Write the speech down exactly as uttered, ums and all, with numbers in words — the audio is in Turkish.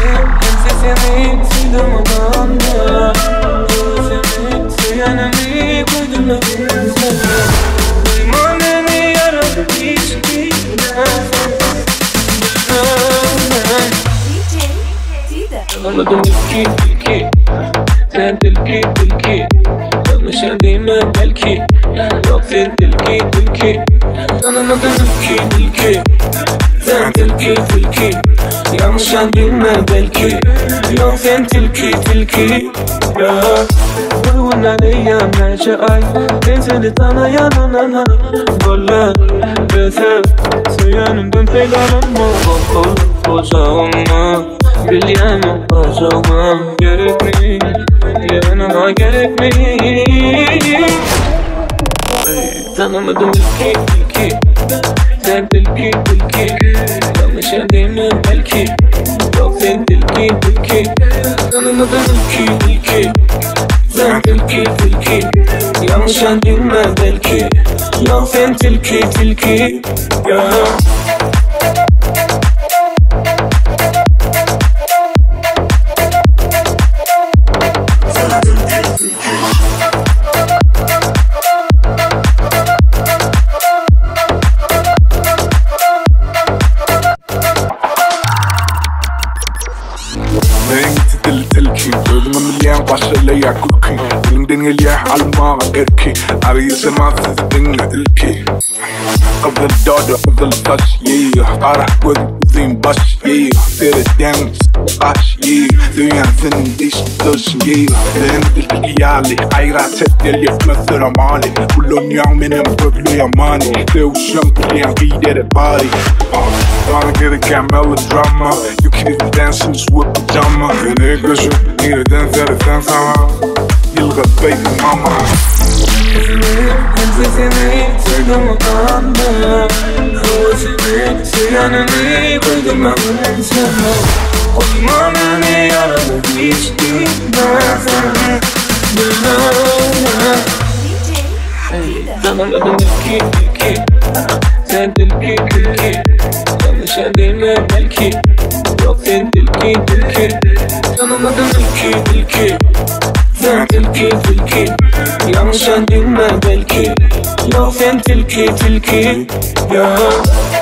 Sesimi duydurmadan da Sesimi seyanemi koydurma gözlerine Duyma beni yaralı hiç bilmez Anladım ilki ilki Sen tilki tilki Yanlışa değme belki Yok sen tilki tilki Anladım ilki ilki Sen tilki tilki Yanlışa değme belki Yok sen tilki tilki Ya Vurgun aleyhem neşe ay Ben seni tanıyan anana Valla Beter Söyanımdan peygamma Kol Bocağıma Bilyemem bacağıma Gerek mi? Yanıma gerek mi? Tanımadım ilki ilki Sen tilki tilki Yanlışa değme belki Yok sen tilki tilki Tanımadım ilki ilki Sen tilki tilki Yanlışa değme belki Yok sen tilki tilki Ya Başlayacak ülke Elinden geliyor alma erki Arayısı mahsız dinle ülke Kızıl doğdu kızıl taş yeah Kara gözüm uzun baş yeah Seriden baş yeah Dünya senin diş dış yeah Sen tilki yali Hayrat ettel yetmezdir amali Kullun yan benim köklü yamani Sevuşum kullayan giyder party Bana gereken melodrama You can't dance in this whip pajama Beni gözüm yeniden sen sana Yılgın baby mama Sesimi duydurmadan da Sesimi seyanemi koydurma gözlerine Koyma beni yaralı hiç bilmez Tanımadım ilki ilki Sen tilki tilki Yanlışa değme belki Yok sen tilki tilki Tanımadım ilki ilki Sen tilki tilki Yanlışa değme belki Yok sen tilki tilki Ya